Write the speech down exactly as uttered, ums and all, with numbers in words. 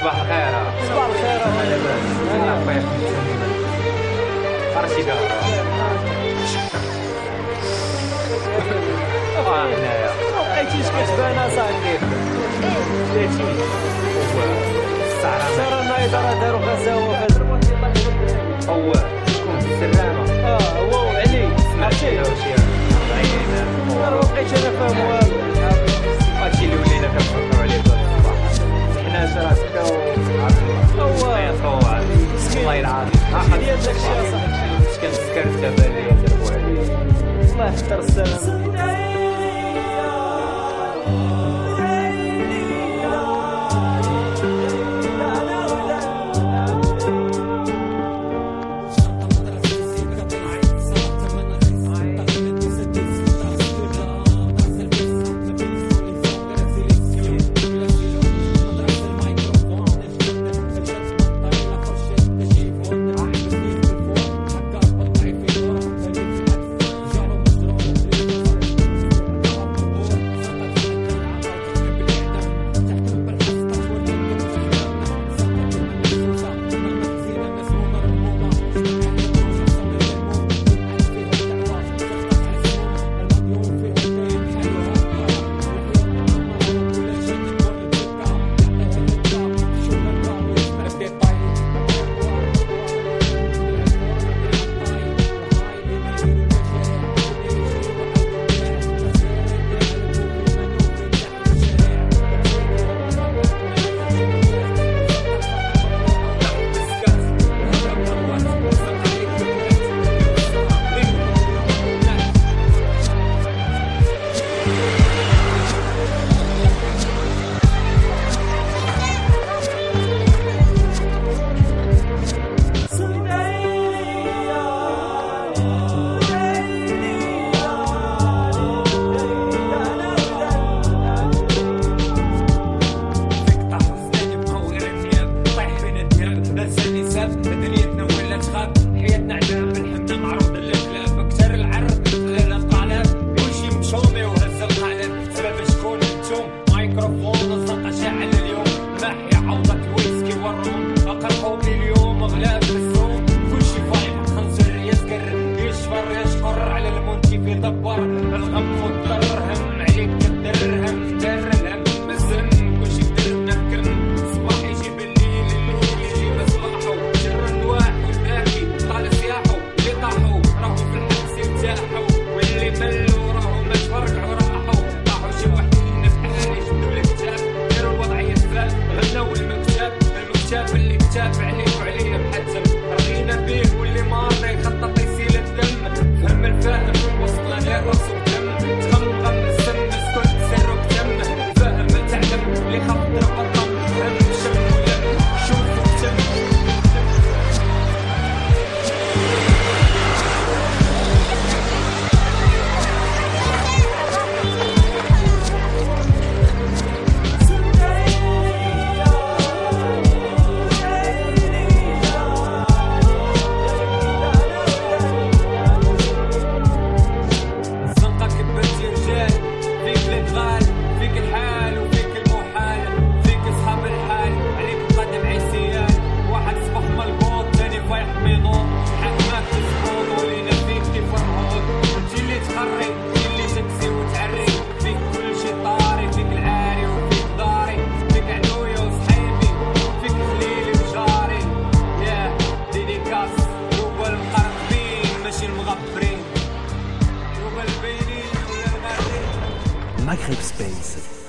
صباح الخير. صباح الخير. هذا باس انا خويا عرفتي كاع اه هنايا ما بقيتيش كتبان اصاحبي. بلاتي هو السعرانه ترى النايضه داروا غزاوه في هذا هو شكون السرانه اه هو وعلي سمعتي له شي أربعين انا ما بقيتش انا فاهم والو. هادشي اللي ولينا كنفكروا عليه كل صباح حنا راه ستة و هو يطول الله يلعن ماشي ديال داك الشيء اصاحبي. اش كنسكر دابا اللي يضربوا عليه الله يحفظ السلامه. Maghreb Space.